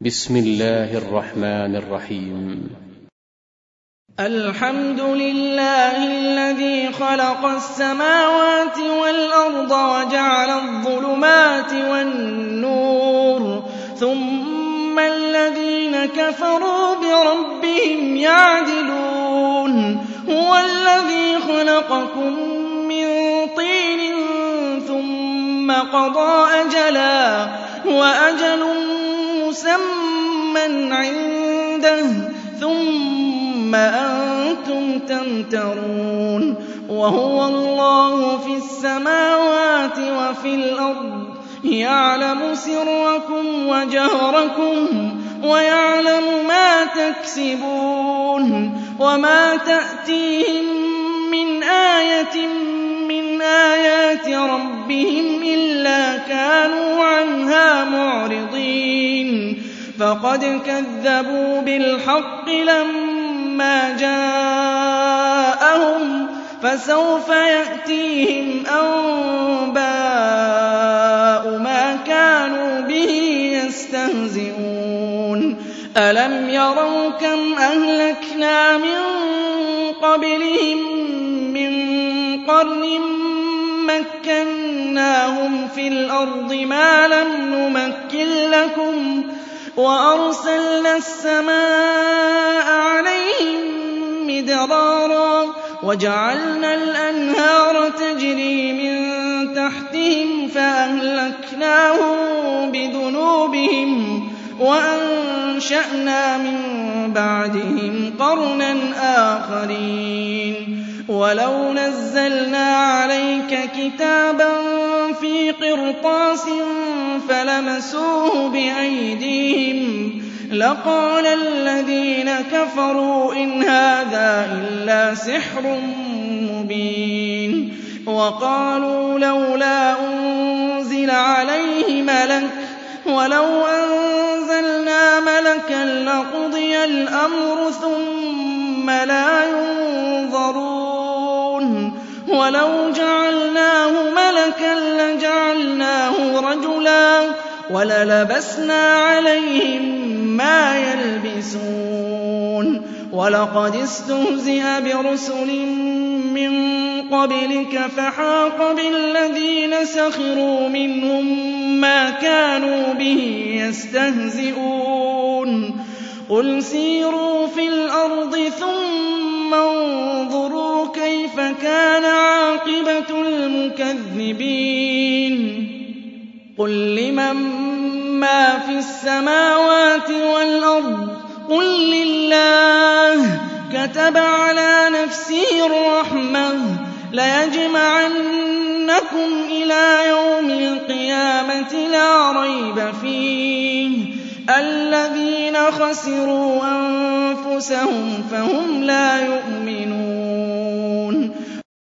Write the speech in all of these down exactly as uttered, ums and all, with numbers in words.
بسم الله الرحمن الرحيم. الحمد لله الذي خلق السماوات والأرض وجعل الظلمات والنور ثم الذين كفروا بربهم يعدلون هو الذي خلقكم من طين ثم قضى أجلا وأجل مسمى عنده ثم أنتم تمترون وهو الله في السماوات وفي الأرض يعلم سركم وجهركم ويعلم ما تكسبون وما تأتيهم من آية من آيات ربهم إلا كانوا عنها معرضين فقد كذبوا بالحق لما جاءهم فسوف يأتيهم أنباء ما كانوا به يستهزئون ألم يروا كم أهلكنا من قبلهم من قرن مكناهم في الأرض ما لم نمكن لكم وأرسلنا السماء عليهم مدرارا وجعلنا الأنهار تجري من تحتهم فأهلكناهم بذنوبهم وأنشأنا من بعدهم قرنا آخرين ولو نزلنا عليك كتابا في قرطاس فلمسوه بأيديهم لقال الذين كفروا إن هذا إلا سحر مبين وقالوا لولا أنزل عليه ملك ولو أنزلنا ملكا لقضي الأمر ثم لا ينظرون ولو جعلناه ملكا لجعلناه رجلا وللبسنا عليهم ما يلبسون ولقد استهزئ برسل من قبلك فحاق بالذين سخروا منهم ما كانوا به يستهزئون قل سيروا في الأرض ثم انظروا كيف كان عاقبة المكذبين قل لمن ما في السماوات والأرض قل لله كتب على نفسه الرحمة ليجمعنكم إلى يوم القيامة لا ريب فيه الذين خسروا أنفسهم فهم لا يؤمنون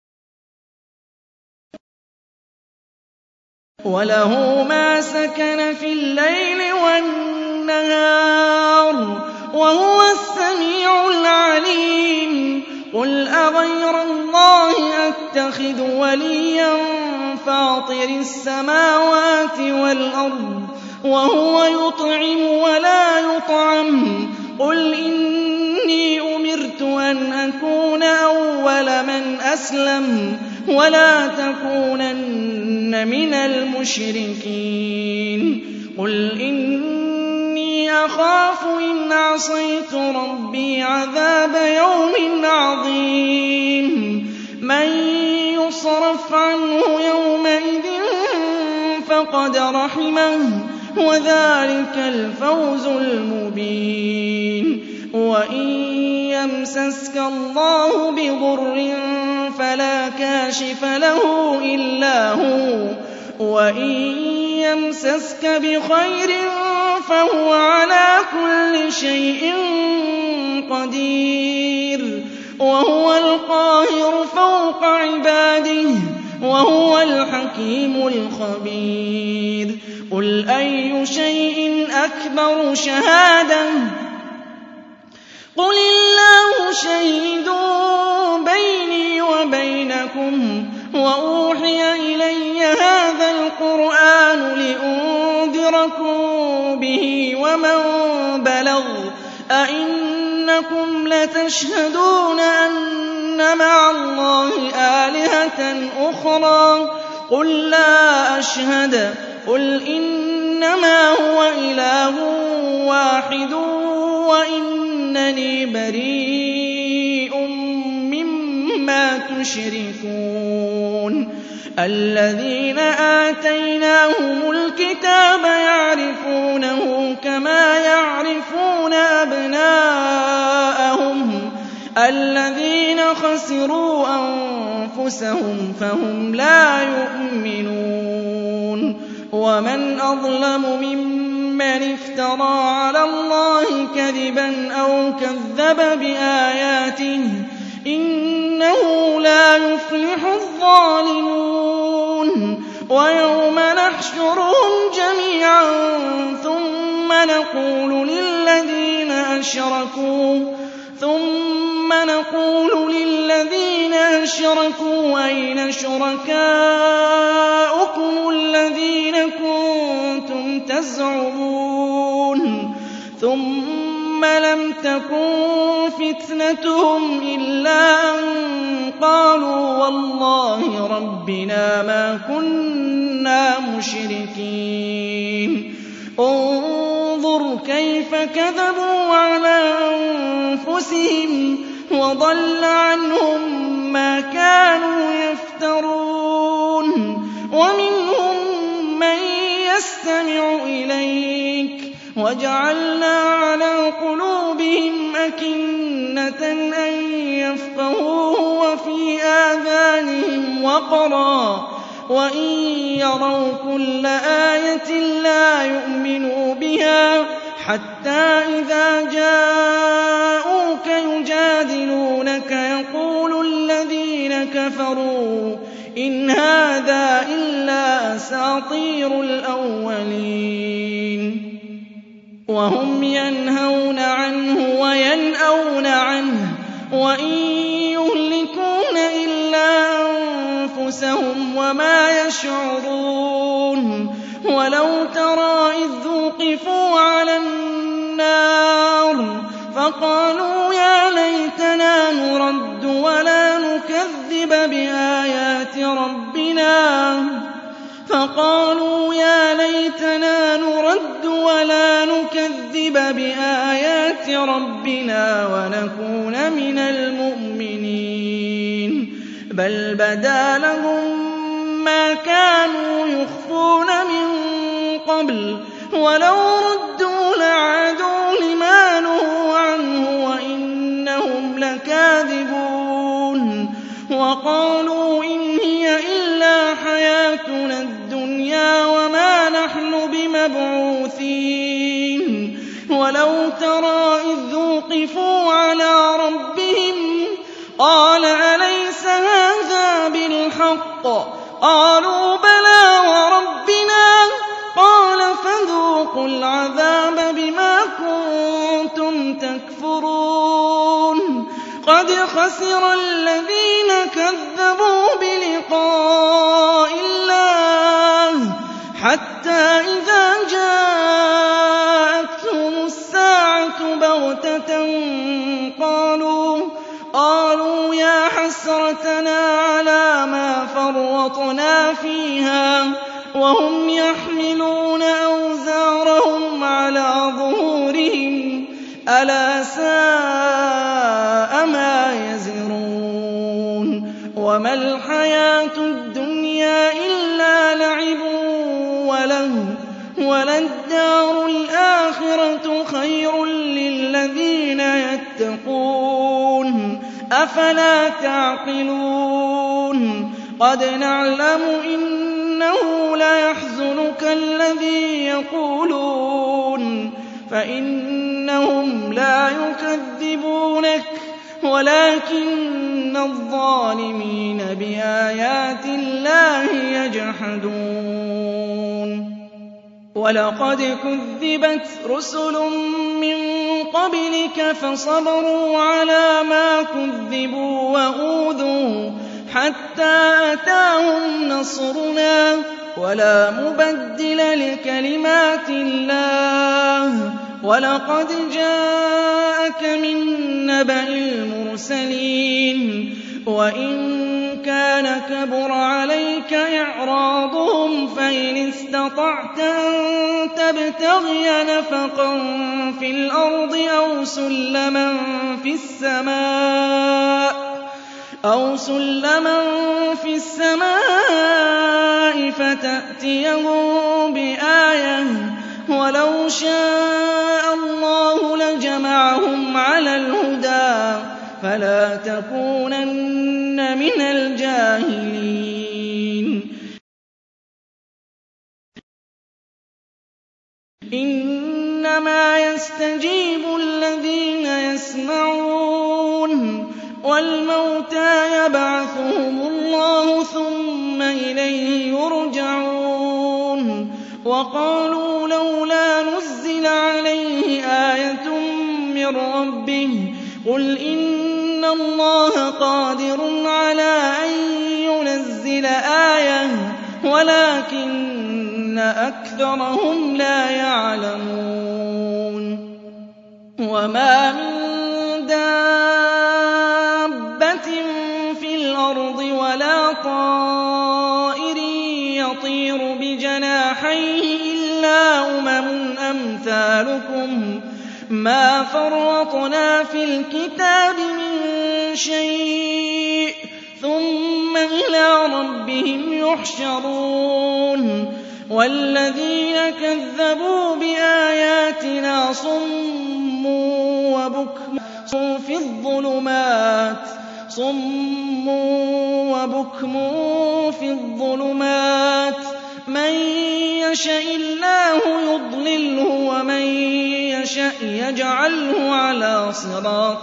وله ما سكن في الليل والنهار وهو السميع العليم قل أغير الله أتخذ وليا فاطر السماوات والأرض وهو يطعم ولا يطعم قل إني أمرت أن أكون أول من أسلم ولا تكونن من المشركين قل إني أخاف إن عصيت ربي عذاب يوم عظيم من يصرف عنه يومئذ فقد رحمه وذلك الفوز المبين وإن يمسسك الله بضر فلا كاشف له إلا هو وإن يمسسك بخير فهو على كل شيء قدير وهو القاهر فوق عباده وهو الحكيم الخبير قل أي شيء أكبر شهادة قل الله شهيد بيني وبينكم وأوحي إلي هذا القرآن لأنذركم به ومن بلغ أئنكم لتشهدون أن مع الله آلهة أخرى قل لا أشهد قل إنما هو إله واحد وإنني بريء مما تشركون الذين آتيناهم الكتاب يعرفونه كما يعرفون أبناءهم الذين خسروا أنفسهم فهم لا يؤمنون ومن أظلم ممن افترى على الله كذبا أو كذب بآياته إنه لا يفلح الظالمون ويوم نحشرهم جميعا ثم نقول للذين أشركوا ثم نقول للذين أشركوا أين شركاؤكم الذين كنتم تزعمون ثم لم تكن فتنتهم إلا أن قالوا والله ربنا ما كنا مشركين انظر كيف كذبوا على أنفسهم وضل عنهم ما كانوا يفترون ومنهم من يستمع إليك وجعلنا على قلوبهم أكنة أن يفقهوه وفي آذانهم وقرا وإن يروا كل آية لا يؤمنوا بها حتى إذا جاءوك يجادلونك يقول الذين كفروا إن هذا إلا أساطير الأولين وهم ينهون عنه وينأون عنه وإن يهلكون إلا أنفسهم وما يشعرون ولو ترى إذ وقفوا على النار فقالوا يا ليتنا نرد ولا نكذب بآيات ربنا فقالوا يا ليتنا نرد ولا نكذب بآيات ربنا ونكون من المؤمنين بل بدا لهم ما كانوا يخفون من قبل ولو ردوا لعادوا لما نهوا عنه وإنهم لكاذبون وقالوا إن هي إلا حياتنا الدنيا وما نحن بمبعوثين ولو ترى إذ وقفوا على ربهم قال أليس هذا بالحق قالوا بلى وربنا قال فذوقوا العذاب بما كنتم تكفرون قد خسر الذين كذبوا بلقاء الله حتى إذا جاءتهم الساعة بغتة قالوا قالوا يا حسرتنا على ما فرطنا فيها وهم يحملون أوزارهم على ظهورهم ألا ساء ما يزرون وما الحياة الدنيا إلا لعب وله وللدار الآخرة خير للذين يتقون أفلا تعقلون قد نعلم إنه ليحزنك الذي يقولون فإنهم لا يكذبونك ولكن الظالمين بآيات الله يجحدون ولقد كذبت رسل من قبلك فصبروا على ما كذبوا وأوذوا حتى أتاهم نصرنا ولا مبدل لكلمات الله وَلَقَدْ جَاءَكَ مِن نَّبَإِ الْمُرْسَلِينَ وَإِن كَانَ كَبُرَ عَلَيْكَ إِعْرَاضُهُمْ فَإِنِ اسْتَطَعْتَ أَن تَبْتَغِيَ نَفَقًا فِي الْأَرْضِ أَوْ سُلَّمًا فِي السَّمَاءِ أَوْ سُلَّمًا فِي السَّمَاءِ فَتَأْتِيَهُم بِآيَةٍ ۚ وَلَوْ شَاءَ اللَّهُ لَجَمَعَهُمْ عَلَى الْهُدَىٰ فَلَا تَكُونَنَّ مِنَ الْجَاهِلِينَ إِنَّمَا يَسْتَجِيبُ الَّذِينَ يَسْمَعُونَ ۖ وَالْمَوْتَىٰ يَبْعَثُهُمُ اللَّهُ ثُمَّ إِلَيْهِ يُرْجَعُونَ وَقَالُوا لَوْلَا نُزِّلَ عَلَيْهِ آيَةٌ مِّن رَّبِّهِ ۖ قُلْ إِنَّ اللَّهَ قَادِرٌ عَلَىٰ أَن يُنَزِّلَ آيَةً وَلَٰكِنَّ أَكْثَرَهُمْ لَا يَعْلَمُونَ وَمَا مِن دَابَّةٍ فِي الْأَرْضِ وَلَا طَائِرٍ يَطِيرُ بِجَنَاحَيْهِ إِلَّا أُمَمٌ أَمْثَالُكُم ۚ مَّا فَرَّطْنَا فِي الْكِتَابِ مِن شَيْءٍ ثُمَّ إِلَىٰ رَبِّهِمْ يُحْشَرُونَ وَالَّذِينَ كَذَّبُوا بِآيَاتِنَا صُمٌّ وَبُكْمٌ فِي الظُّلُمَاتِ صُمٌّ وَبُكْمٌ فِي الظُّلُمَاتِ مَن يَشَإِ اللَّهُ يُضْلِلْهُ وَمَن يَشَأْ يَجْعَلْهُ عَلَىٰ صِرَاطٍ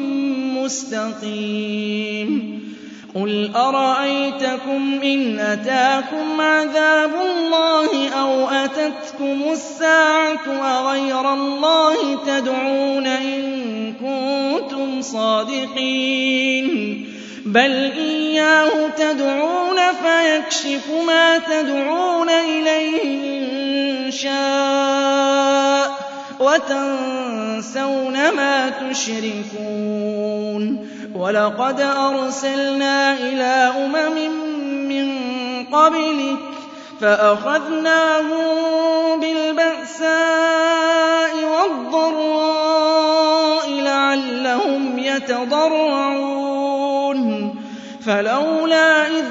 مُّسْتَقِيمٍ قُلْ أَرَأَيْتَكُمْ إِنْ أَتَاكُمْ عَذَابُ اللَّهِ أَوْ أَتَتْكُمُ السَّاعَةُ أَغَيْرَ اللَّهِ تَدْعُونَ إِن كُنتُمْ صَادِقِينَ بَلْ إِيَّاهُ تَدْعُونَ فَيَكْشِفُ مَا تَدْعُونَ إِلَيْهِ إِن شَاءَ وَتَنسَوْنَ مَا تُشْرِكُونَ وَلَقَدْ أَرْسَلْنَا إِلَىٰ أُمَمٍ مِّن قَبْلِكَ فَأَخَذْنَاهُم بِالْبَأْسَاءِ وَالضَّرَّاءِ لَعَلَّهُمْ يَتَضَرَّعُونَ فَلَوْلَا إِذْ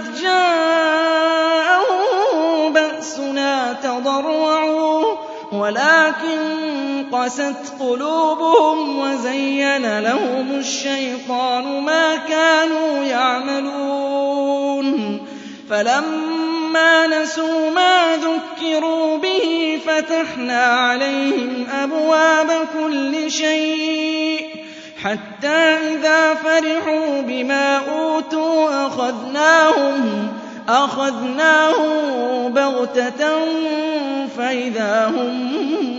جَاءَهُم بَأْسُنَا تَضَرَّعُوا وَلَٰكِن قَسَتْ قُلُوبُهُمْ وَزَيَّنَ لَهُمُ الشَّيْطَانُ مَا كَانُوا يَعْمَلُونَ فَلَمَّا نَسُوا مَا ذُكِّرُوا بِهِ فَتَحْنَا عَلَيْهِمْ أَبْوَابَ كُلِّ شَيْءٍ حَتَّىٰ إِذَا فَرِحُوا بِمَا أُوتُوا أَخَذْنَاهُمْ أَخَذْنَاهُم بَغْتَةً فَإِذَا هُم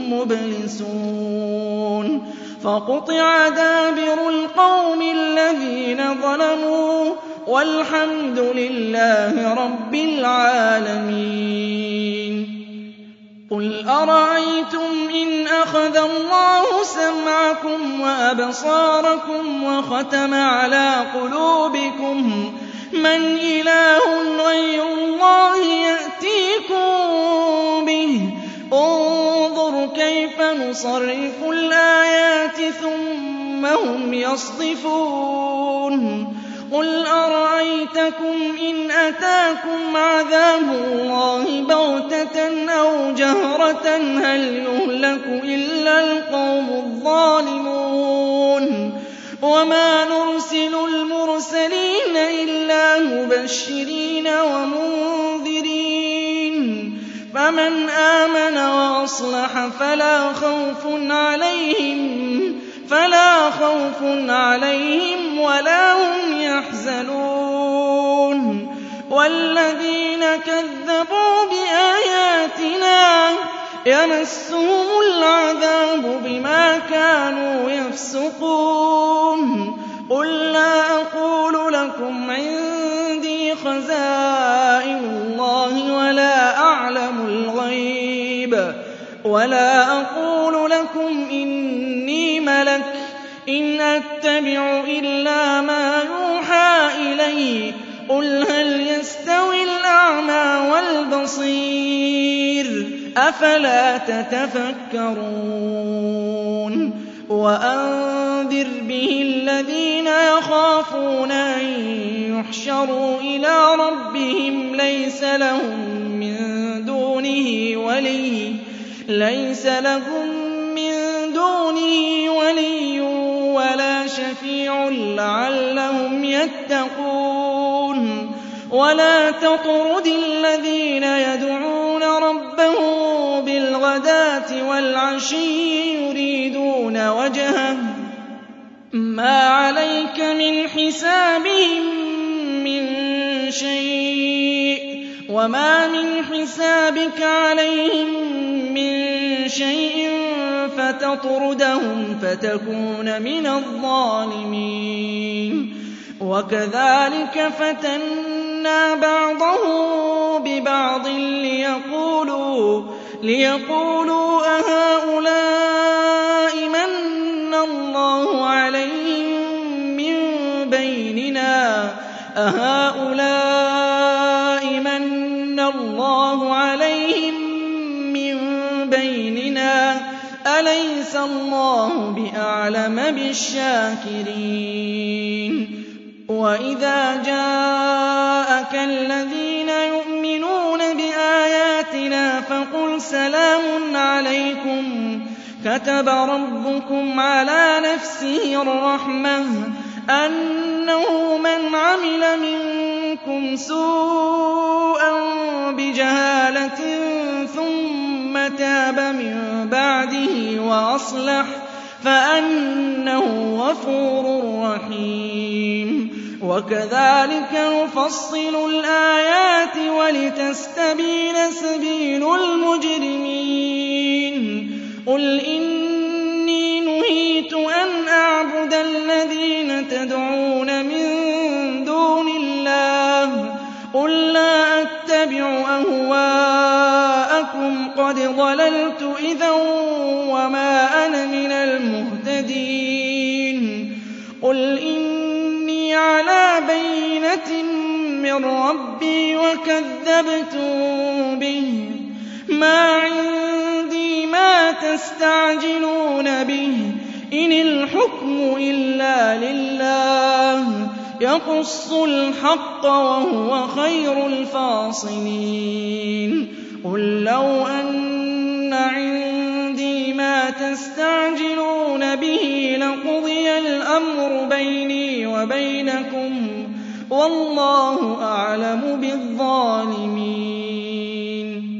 مُّبْلِسُونَ فَقُطِعَ دَابِرُ الْقَوْمِ الَّذِينَ ظَلَمُوا وَالْحَمْدُ لِلَّهِ رَبِّ الْعَالَمِينَ قُلْ أَرَأَيْتُمْ إِنْ أَخَذَ اللَّهُ سَمْعَكُمْ وَأَبْصَارَكُمْ وَخَتَمَ عَلَىٰ قُلُوبِكُم مَّنْ إِلَٰهٌ غَيْرُ اللَّهِ يَأْتِيكُم بِهِ انظُرْ كَيْفَ نُصَرِّفُ الْآيَاتِ ثُمَّ هُمْ يَصْدِفُونَ قُلْ أَرَأَيْتَكُمْ إِنْ أَتَاكُمْ عَذَابُ اللَّهِ بَغْتَةً أَوْ جَهْرَةً هَلْ يُهْلَكُ إِلَّا الْقَوْمُ الظَّالِمُونَ وَمَا نُرْسِلُ الْمُرْسَلِينَ إِلَّا مُبَشِّرِينَ وَمُنذِرِينَ فَمَنْ آمَنَ وَأَصْلَحَ فَلَا خَوْفٌ عَلَيْهِمْ فَلَا خَوْفٌ عَلَيْهِمْ وَلَا هُمْ يَحْزَنُونَ وَالَّذِينَ كَذَّبُوا بِآيَاتِنَا يَمَسُّهُمُ الْعَذَابُ بِمَا كَانُوا يَفْسُقُونَ قُل لَّا أَقُولُ لَكُمْ عِندِي خَزَائِنُ اللَّهِ وَلَا أَعْلَمُ الْغَيْبَ وَلَا أَقُولُ لَكُمْ لهم إني ملك إن أتبع إلا ما يوحى إلي قل هل يستوي الأعمى والبصير أفلا تتفكرون وأنذر به الذين يخافون أن يحشروا إلى ربهم ليس لهم من دونه ولي ليس لهم من دونه ولي ولا شفيع لعلهم يتقون ولا تطرد الذين يدعون ربهم بالغداة والعشي يريدون وجهه ما عليك من حسابهم من شيء وما من حسابك عليهم من شيء فتطردهم فتكون من الظالمين وكذلك فتنا بعضهم ببعض ليقولوا ليقولوا أهؤلاء من الله عليهم من بيننا أهؤلاء من الله عليهم من بيننا أليس الله بأعلم بالشاكرين وإذا جاءك الذين يؤمنون بآياتنا فقل سلام عليكم كتب ربكم على نفسه الرحمة أنه من عمل منكم سوءا بجهالة ثم تاب من بعده وأصلح فأنه غفور رحيم وكذلك نفصل الآيات ولتستبين سبيل المجرمين قل إني نهيت أن أعبد الذين تدعون من دون الله قل لا أتبع أهواءكم قد ضللت إذا وما أنا من المهتدين قل إني على بينة من ربي وكذبتم به ما عندي ما تستعجلون به إن الحكم إلا لله يقص الحق وهو خير الفاصلين قل لو أن عندي ما تستعجلون به لقضي الأمر بيني وبينكم والله أعلم بالظالمين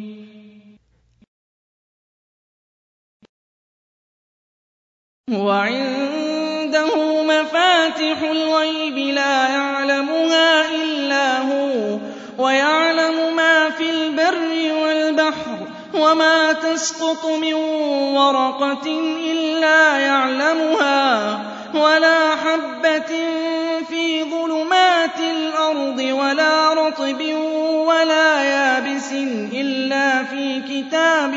وعنده مفاتح الغيب لا يعلمها إلا هو ويعلم ما في البر والبحر وما تسقط من ورقة إلا يعلمها ولا حبة في ظلمات الأرض ولا رطب ولا يابس إلا في كتاب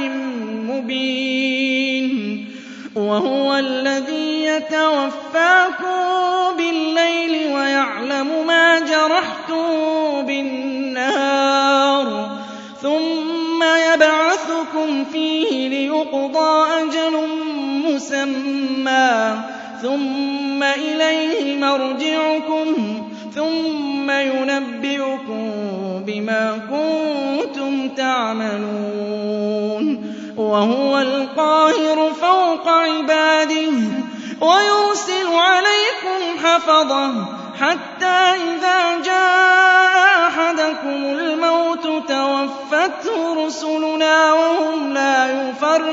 مبين وهو الذي يتوفاكم بالليل ويعلم ما جرحتم بالنهار ثم يبعثكم فيه ليقضى أجل مسمى ثم إليه مرجعكم ثم ينبئكم بما كنتم تعملون وهو القاهر فوق عباده ويرسل عليكم حفظه حتى إذا جاء أحدكم الموت توفته رسلنا وهم لا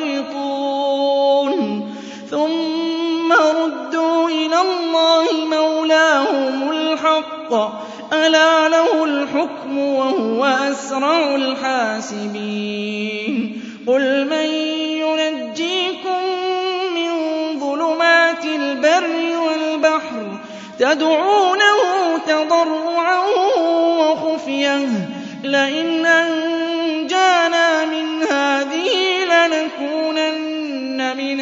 يفرطون ثم ردوا إلى الله مولاهم الحق ألا له الحكم وهو أسرع الحاسبين قل من ينجيكم من ظلمات البر والبحر تدعونه تضرعا وخفية لئن أنجانا من هذه لنكونن من من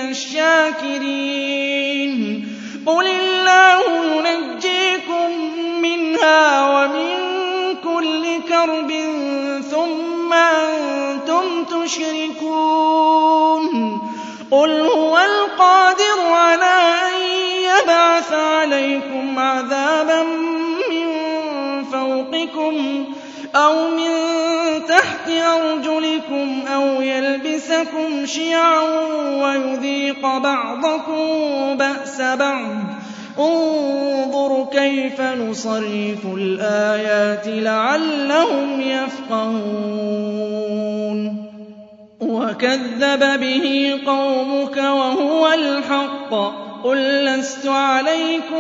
الشاكرين قل الله ينجيكم منها ومن كل كرب ثم أنتم تشركون قل هو القادر على أن يبعث عليكم عذابا من فوقكم أو من تحت أرجلكم أو يلبسكم شيعا ويذيق بعضكم بأس بعض انظُرْ كيف نصرف الآيات لعلهم يفقهون وكذب به قومك وهو الحق قل لست عليكم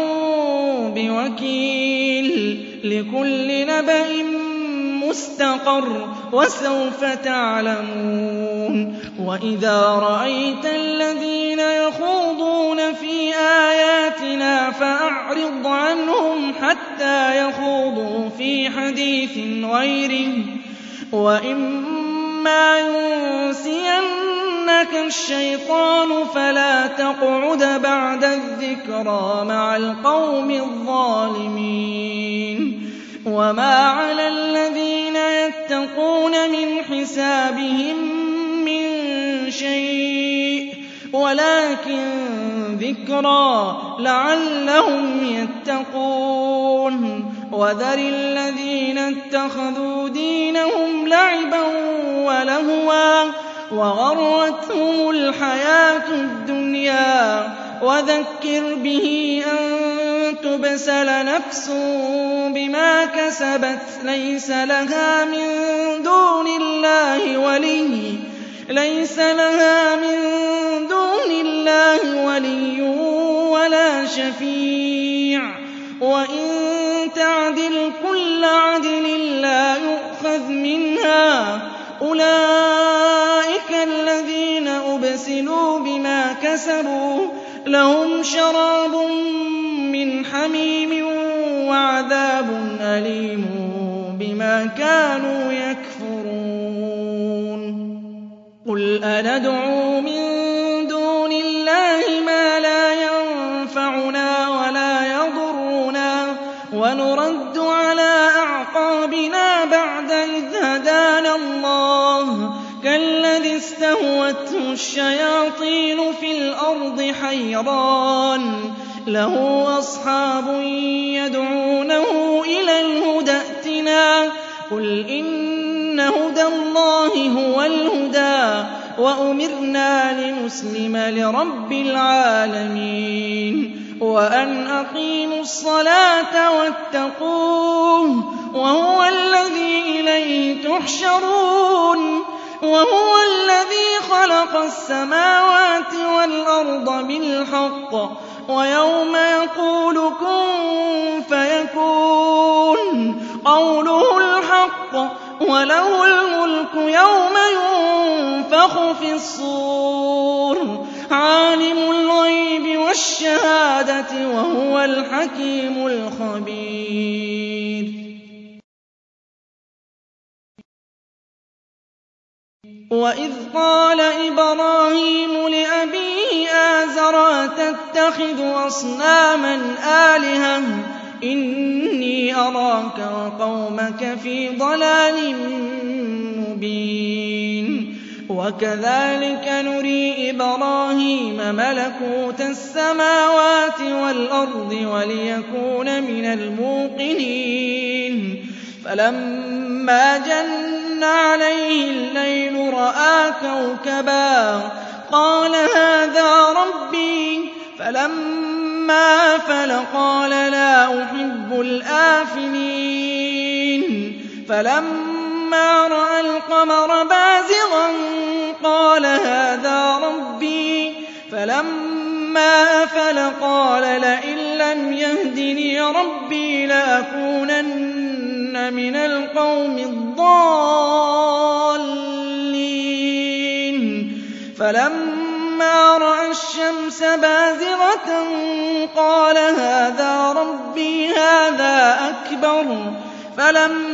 بوكيل لكل نبأ مستقر وسوف تعلمون وإذا رأيت الذين يخوضون في آياتنا فأعرض عنهم حتى يخوضوا في حديث غيره وإما ينسينك الشيطان فلا تقعد بعد الذكرى مع القوم الظالمين وما على الذين يتقون من حسابهم من شيء ولكن ذكرى لعلهم يتقون وذر الذين اتخذوا دينهم لعبا ولهوا وغرتهم الحياة الدنيا وذكر به أن تبسل نفس بما كسبت ليس لها من دون الله ولي ليس لها من دون الله ولي ولا شفيع وإن تعدل كل عدل لا يؤخذ منها أولئك الذين أبسلوا بما كسبوا لهم شراب من حميم وعذاب أليم بما كانوا يكفرون قل أندعو من دون الله ما لا ينفعنا ولا يضرنا ونرد على أعقابنا بعد إذ هدانا الله كالذي استهوته الشياطين في الأرض حيران له أصحاب يدعونه إلى الهدى ائتنا قل إن هدى الله هو الهدى وأمرنا لنسلم لرب العالمين وأن أقيموا الصلاة واتقوه وهو الذي إليه تحشرون وهو الذي خلق السماوات والأرض بالحق ويوم يقول كن فيكون قوله الحق وله الملك يوم ينفخ في الصور عالم الغيب والشهادة وهو الحكيم الخبير وإذ قال إبراهيم لأبيه آزر أتتخذ أصناما آلهة إني أراك وقومك في ضلال مبين وكذلك نري إبراهيم ملكوت السماوات والأرض وليكون من الموقنين فلما جن عليه الليل رأى كوكبا قال هذا ربي فلما أفل قال لا أحب الآفلين فلما رأى القمر بازغا قال هذا ربي فلما أفل قال لئن لم يهدني ربي لأكونن من القوم الضالين فلما رأى الشمس بازغة قال هذا ربي هذا أكبر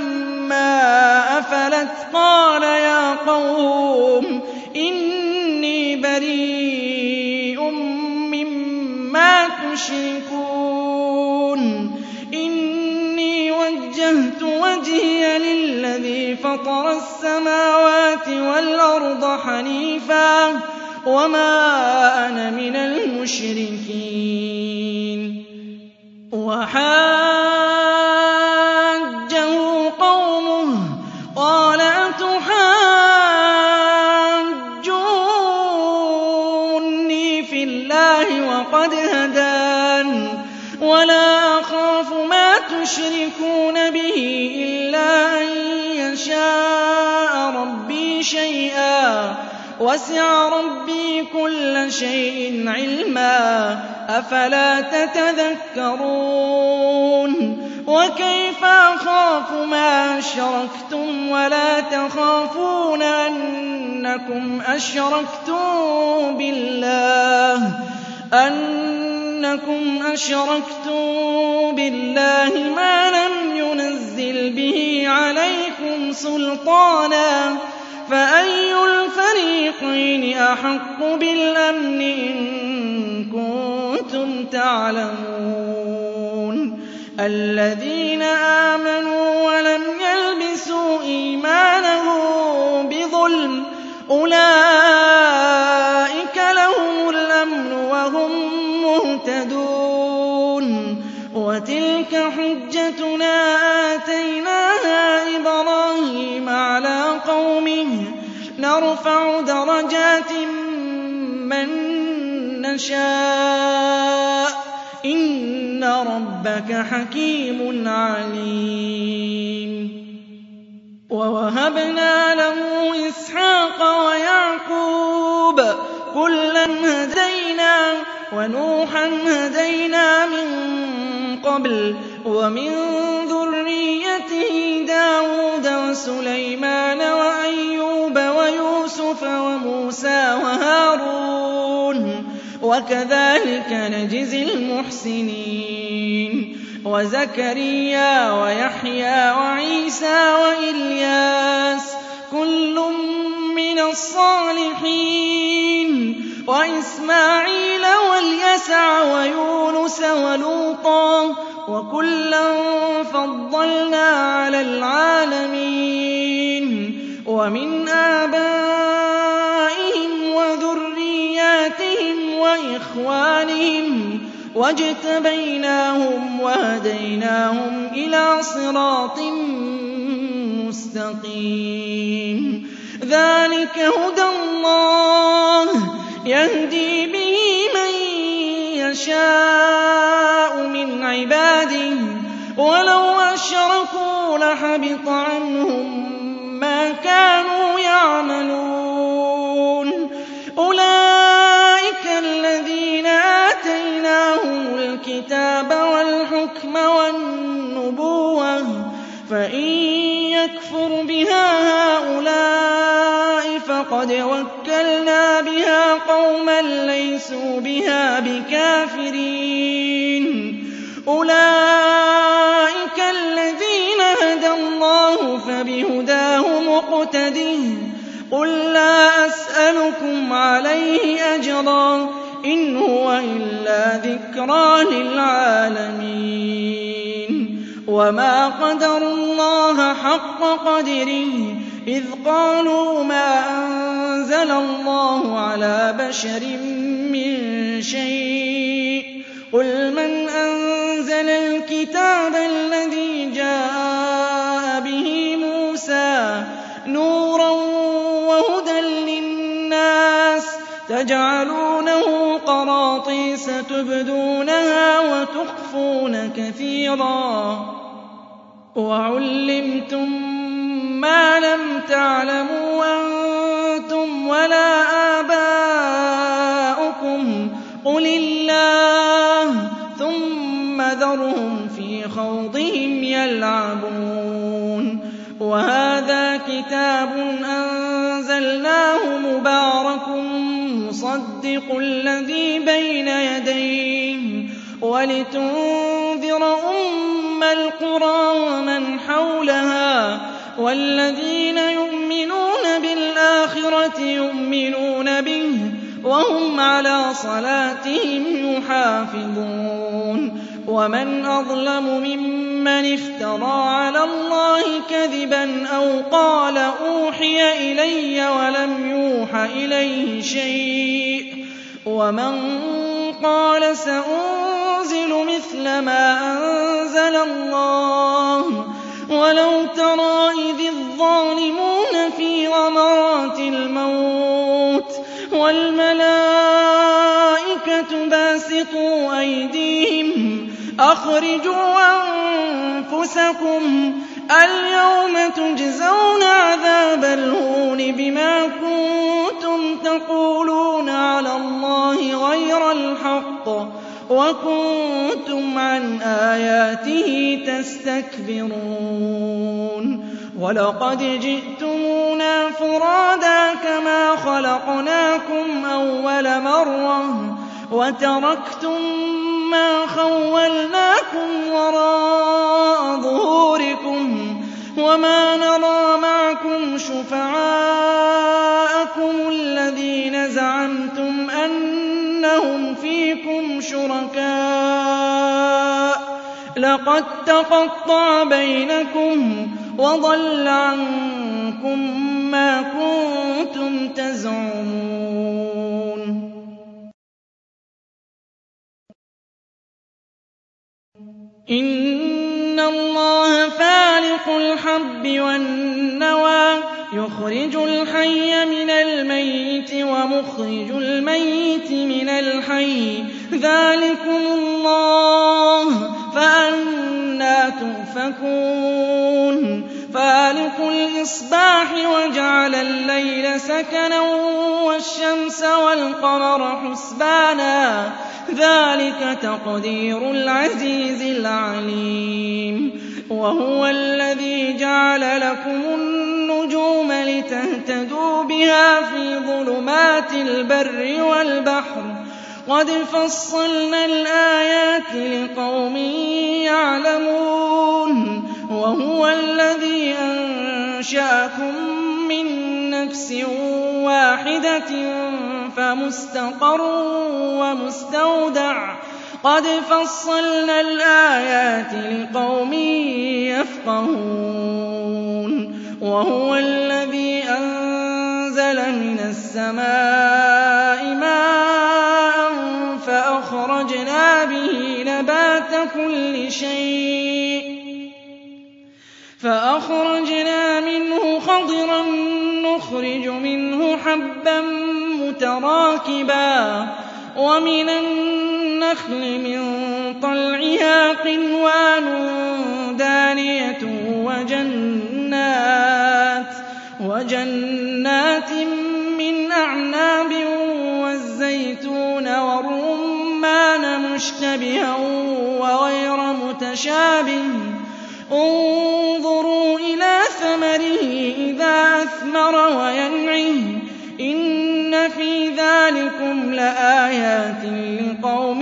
فلما أفلت قال يا قوم إني إِنِّي بَرِيءٌ مِّمَّا تُشْرِكُونَ إِنِّي وَجَّهْتُ وَجْهِيَ لِلَّذِي فَطَرَ السَّمَاوَاتِ وَالْأَرْضَ حَنِيفًا وَمَا أَنَا مِنَ الْمُشْرِكِينَ وَحَاجَّهُ قَوْمُهُ قَالَ أَتُحَاجُّونِّي فِي اللَّهِ وَقَدْ هَدَانِ وَلَا أَخَافُ مَا تُشْرِكُونَ بِهِ إِلَّا أَن يَشَاءَ رَبِّي شَيْئًا وَسِعَ رَبِّي كُلَّ شَيْءٍ عِلْمًا أَفَلَا تَتَذَكَّرُونَ وَكَيْفَ أَخَافُ مَا أَشْرَكْتُمْ وَلَا تَخَافُونَ أَنَّكُمْ أَشْرَكْتُم بِاللَّهِ أَنَّكُمْ أَشْرَكْتُم بِاللَّهِ مَا لَمْ يُنَزِّلْ بِهِ عَلَيْكُمْ سُلْطَانًا فَأَيُّ الْفَرِيقَيْنِ أَحَقُّ بِالْأَمْنِ إِن كُنتُمْ تَعْلَمُونَ الَّذِينَ آمَنُوا وَلَمْ يَلْبِسُوا إِيمَانَهُم بِظُلْمٍ أُولَٰئِكَ لَهُمُ الْأَمْنُ وَهُم مُّهْتَدُونَ وَتِلْكَ حُجَّتُنَا آتَيْنَاهَا إِبْرَاهِيمَ عَلَىٰ قَوْمِهِ نَرْفَعُ دَرَجَاتٍ مَّن نَّشَاءُ ۗ إِنَّ رَبَّكَ حَكِيمٌ عَلِيمٌ وَوَهَبْنَا لَهُ إِسْحَاقَ وَيَعْقُوبَ ۚ كُلًّا هَدَيْنَا وَنُوحًا هَدَيْنَا مِن قَبْلُ ۖ وَمِن ذُرِّيَّتِهِ دَاوُودَ وَسُلَيْمَانَ وَأَيُّوبَ وَيُوسُفَ وَمُوسَىٰ وَهَارُونَ ۚ وَكَذَٰلِكَ نَجْزِي الْمُحْسِنِينَ وَزَكَرِيَّا وَيَحْيَىٰ وَعِيسَىٰ وَإِلْيَاسَ ۖ كُلٌّ مِّنَ الصَّالِحِينَ وَإِسْمَاعِيلَ وَالْيَسَعَ وَيُونُسَ وَلُوطًا ۚ وَكُلًّا فَضَّلْنَا عَلَى الْعَالَمِينَ وَمِنْ آبَائِهِمْ وَذُرِّيَّاتِهِمْ وَإِخْوَانِهِمْ وَاجْتَبَيْنَاهُمْ وَهَدَيْنَاهُمْ إِلَىٰ صِرَاطٍ مُّسْتَقِيمٍ ذَٰلِكَ هُدَى اللَّهِ يَهْدِي بِهِ مَن يَشَاءُ مِنْ عِبَادِهِ ۚ وَلَوْ أَشْرَكُوا لَحَبِطَ عَنْهُم مَّا كَانُوا يَعْمَلُونَ أُولَٰئِكَ الَّذِينَ آتَيْنَاهُمُ الْكِتَابَ وَالْحُكْمَ وَالنُّبُوَّةَ ۚ فَإِن يَكْفُرْ بِهَا هَٰؤُلَاءِ فَقَدْ وَكَّلْنَا بِهَا قَوْمًا لَّيْسُوا بِهَا بِكَافِرِينَ أُولَٰئِكَ الَّذِينَ هَدَى اللَّهُ فَبِهُدَاهُ مُقْتَدِهْ ۗ قُل لَّا أَسْأَلُكُمْ عَلَيْهِ أَجْرًا ۖ إِنْ هُوَ إِلَّا ذِكْرَىٰ لِلْعَالَمِينَ وَمَا قَدَرُوا اللَّهَ حَقَّ قَدْرِهِ إِذْ قَالُوا مَا أَنزَلَ اللَّهُ عَلَىٰ بَشَرٍ مِّن شَيْءٍ ۗ قُلْ مَنْ أَنزَلَ الْكِتَابَ الَّذِي جَاءَ بِهِ مُوسَىٰ نُورًا وَهُدًى لِّلنَّاسِ تَجْعَلُونَهُ قَرَاطِيسَ تُبْدُونَهَا وَتُخْفُونَ كَثِيرًا وَعُلِّمْتُم مَّا لَمْ تَعْلَمُوا أَنتُمْ وَلَا آبَاؤُكُمْ ۖ قُلِ اللَّهُ ثُمَّ ذَرْهُمْ فِي خَوْضِهِمْ يَلْعَبُونَ وَهَٰذَا كِتَابٌ أَنزَلْنَاهُ مُبَارَكٌ مُّصَدِّقُ الَّذِي بَيْنَ يَدَيْهِ وَلِتُنذِرَ أُمَّ الْقُرَىٰ وَمَنْ حَوْلَهَا وَالَّذِينَ يُؤْمِنُونَ بِالْآخِرَةِ وَبِالْآخِرَةِ يُؤْمِنُونَ بِهِ وَهُمْ عَلَىٰ صَلَاتِهِمْ يُحَافِظُونَ وَمَنْ أَظْلَمُ مِمَّنِ افْتَرَىٰ عَلَى اللَّهِ كَذِبًا أَوْ قَالَ أُوحِيَ إِلَيَّ وَلَمْ يُوحَ إِلَيْهِ شَيْءٌ وَمَن قَالَ سَأُنزِلُ مِثْلَ مَا أَنزَلَ اللَّهُ وَلَوْ تَرَىٰ إِذِ الظَّالِمُونَ فِي غَمَرَاتِ الْمَوْتِ وَالْمَلَائِكَةُ بَاسِطُو أَيْدِيهِمْ أَخْرِجُوا أَنفُسَكُمْ الْيَوْمَ تُجْزَوْنَ عَذَابَ الْهُونِ بِمَا كُنتُمْ تَقُولُونَ عَلَى اللَّهِ غَيْرَ الْحَقِّ وَكُنتُمْ عَنْ آيَاتِهِ تَسْتَكْبِرُونَ وَلَقَدْ جِئْتُمُونَا فُرَادَىٰ كَمَا خَلَقْنَاكُمْ أَوَّلَ مَرَّةٍ وَتَرَكْتُم مَّا خَوَّلْنَاكُمْ وَرَاءَ ظُهُورِكُمْ وَمَا نَرَىٰ مَعَكُمْ شُفَعَاءَكُمُ الَّذِينَ زَعَمْتُمْ أَنَّهُمْ فِيكُمْ شُرَكَاءُ لَقَد تَّقَطَّعَ بَيْنَكُمْ وَضَلَّ عَنكُم مَّا كُنتُمْ تَزْعُمُونَ إِنَّ اللَّهَ فَالِقُ الْحَبِّ وَالنَّوَىٰ يُخْرِجُ الْحَيَّ مِنَ الْمَيِّتِ وَمُخْرِجُ الْمَيِّتِ مِنَ الْحَيِّ ذَٰلِكُمُ اللَّهُ فَأَنَّىٰ تُؤْفَكُونَ فَالِقُ الْإِصْبَاحِ وَجَعَلَ اللَّيْلَ سَكَنًا وَالشَّمْسَ وَالْقَمَرَ حُسْبَانًا ذَٰلِكَ تَقْدِيرُ الْعَزِيزِ الْعَلِيمِ وَهُوَ الَّذِي جَعَلَ لَكُمُ النُّجُومَ لِتَهْتَدُوا بِهَا فِي ظُلُمَاتِ الْبَرِّ وَالْبَحْرِ قَدْ فَصَّلْنَا الْآيَاتِ لِقَوْمٍ يَعْلَمُونَ وَهُوَ الَّذِي أَنشَأَكُم مِّن نَّفْسٍ وَاحِدَةٍ فَمُسْتَقَرٌّ وَمُسْتَوْدَعٌ قَدْ فَصَّلْنَا الْآيَاتِ لِقَوْمٍ يَفْقَهُونَ وَهُوَ الَّذِي أَنزَلَ مِنَ السَّمَاءِ مَاءً فَأَخْرَجْنَا بِهِ نَبَاتَ كُلِّ شَيْءٍ فَأَخْرَجْنَا مِنْهُ خَضِرًا نُّخْرِجُ مِنْهُ حَبًّا مُّتَرَاكِبًا وَمِنَ النَّخْلِ مِن طَلْعِهَا قِنْوَانٌ دَانِيَةٌ وَجَنَّاتٍ وَجَنَّاتٍ مِّنْ أَعْنَابٍ وَالزَّيْتُونَ وَالرُّمَّانَ مُشْتَبِهًا وَغَيْرَ مُتَشَابِهٍ انظُرُوا إِلَىٰ ثَمَرِهِ إِذَا أَثْمَرَ وَيَنْعِهِ إِنَّ فِي ذَٰلِكُمْ لَآيَاتٍ لِّقَوْمٍ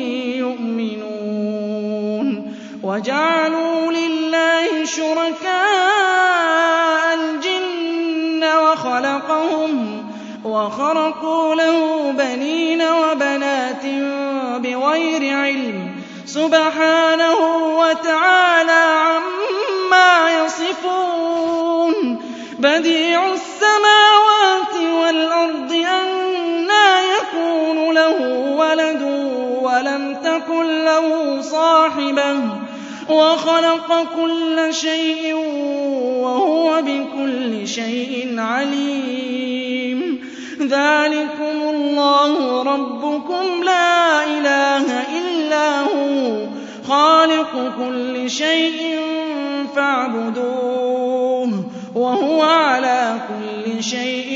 يُؤْمِنُونَ وَجَعَلُوا لِلَّهِ شُرَكَاءَ الْجِنَّ وَخَلَقَهُمْ وَخَرَقُوا لَهُ بَنِينَ وَبَنَاتٍ بِغَيْرِ عِلْمٍ سُبْحَانَهُ وَتَعَالَىٰ عَمَّا يَصِفُونَ بَدِيعُ السَّمَاوَاتِ وَالْأَرْضِ أَنَّىٰ يَكُونُ لَهُ وَلَدٌ وَلَمْ تَكُن لَّهُ صَاحِبَةٌ وَخَلَقَ كُلَّ شَيْءٍ وَهُوَ بِكُلِّ شَيْءٍ عَلِيمٌ ذَٰلِكُمُ اللَّهُ رَبُّكُمْ لَا إِلَٰهَ إِلَّا هُوَ خَالِقُ كُلِّ شَيْءٍ فَاعْبُدُوهُ وَهُوَ عَلَىٰ كُلِّ شَيْءٍ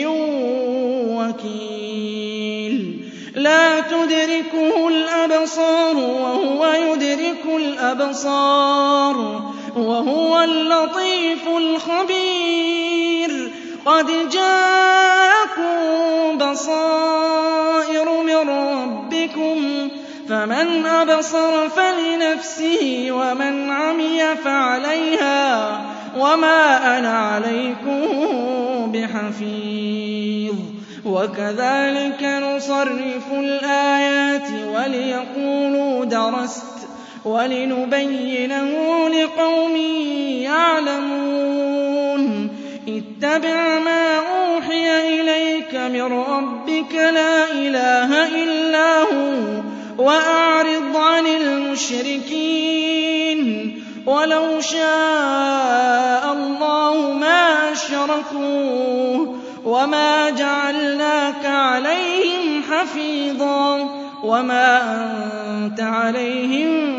وَكِيلٌ لَا تُدْرِكُهُ الْأَبْصَارُ وَهُوَ يُدْرِكُ الْأَبْصَارَ وَهُوَ اللَّطِيفُ الْخَبِيرُ قَدْ جَاءَكُم بَصَائِرُ مِن رَّبِّكُمْ فَمَنْ أَبْصَرَ فَلِنَفْسِهِ وَمَنْ عَمِيَ فَعَلَيْهَا وَمَا أَنَا عَلَيْكُم بِحَفِيظٍ وكذلك نصرف الآيات وليقولوا درست ولنبينه لقوم يعلمون اتبع ما أوحي إليك من ربك لا إله إلا هو وأعرض عن المشركين ولو شاء الله ما أشركوا وما جعلناك عليهم حفيظا وما أنت عليهم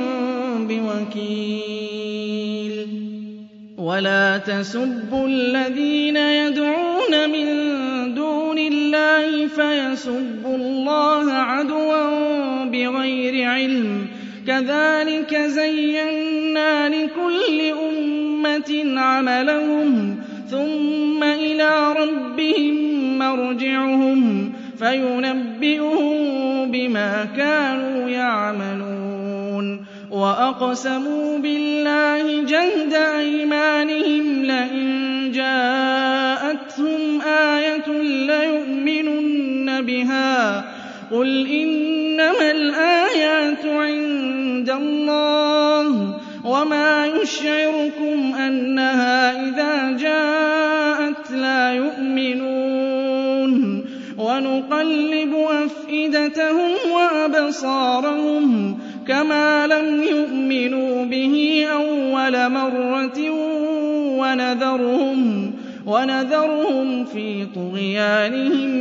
بوكيل ولا تسبوا الذين يدعون من دون الله فيسبوا الله عدوا بغير علم كذلك زينا لكل أمة عملهم ثم إلى ربهم مرجعهم فينبئهم بما كانوا يعملون وأقسموا بالله جهد أيمانهم لئن جاءتهم آية ليؤمنن بها قل إنما الآيات عند الله وما يشعركم أنها إذا جاءت لا يؤمنون ونقلب أفئدتهم وأبصارهم كما لم يؤمنوا به أول مرة ونذرهم, ونذرهم في طغيانهم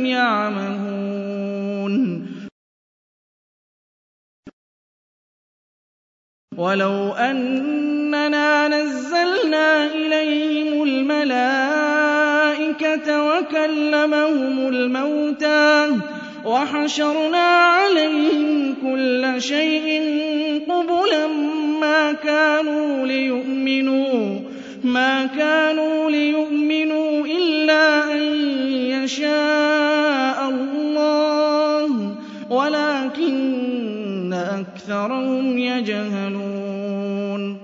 يعمهون ولو أننا نزلنا إليهم الملائكة وكلمهم الموتى وحشرنا عليهم كل شيء قبلا ما كانوا ليؤمنوا ما كانوا ليؤمنوا إلا أن يشاء الله ولكن أكثرهم يجهلون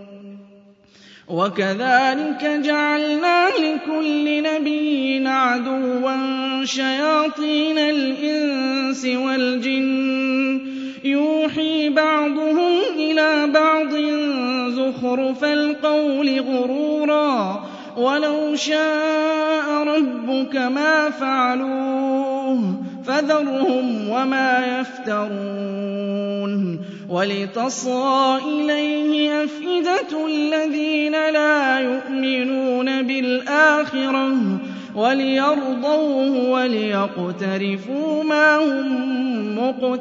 وكذلك جعلنا لكل نبي عدوا شياطين الإنس والجن يوحي بعضهم إلى بعض زخرف القول غرورا ولو شاء ربك ما فعلوه فذرهم وما يفترون ولتصغى إليه أفئدة الذين لا يؤمنون بالآخرة وليرضوه وليقترفوا ما هم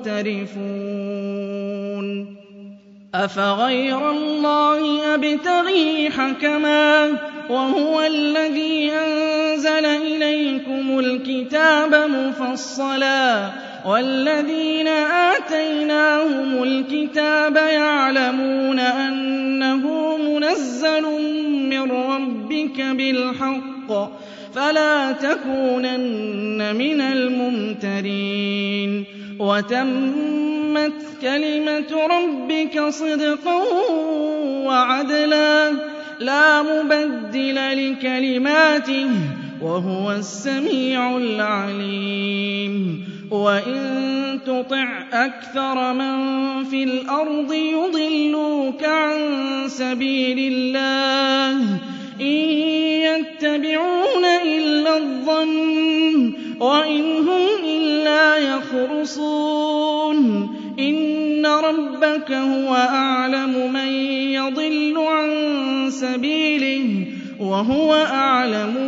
مقترفون أفغير الله أبتغي حكما وهو الذي أنزل إليكم الكتاب مفصلا والذين آتيناهم الكتاب يعلمون أنه منزل من ربك بالحق فلا تكونن من الممترين وتمت كلمة ربك صدقا وعدلا لا مبدل لكلماته وهو السميع العليم وإن تطع أكثر من في الأرض يضلوك عن سبيل الله إن يتبعون إلا الظن وإن هم إلا يخرصون إن ربك هو أعلم من يضل عن سبيله وهو أعلم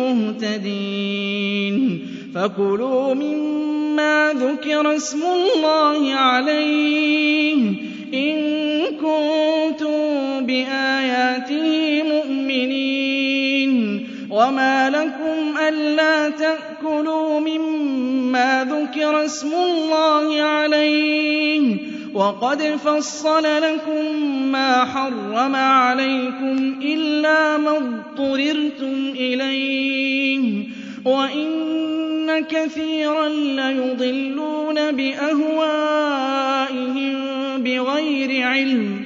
بالمهتدين فكلوا مما ذكر اسم الله عليه إن كنتم بآياته مؤمنين وما لكم ألا تأكلوا مما ذكر اسم الله عليه وقد فصل لكم ما حرم عليكم إلا ما اضطررتم إليه وإن كثيرا ليضلون بأهوائهم بغير علم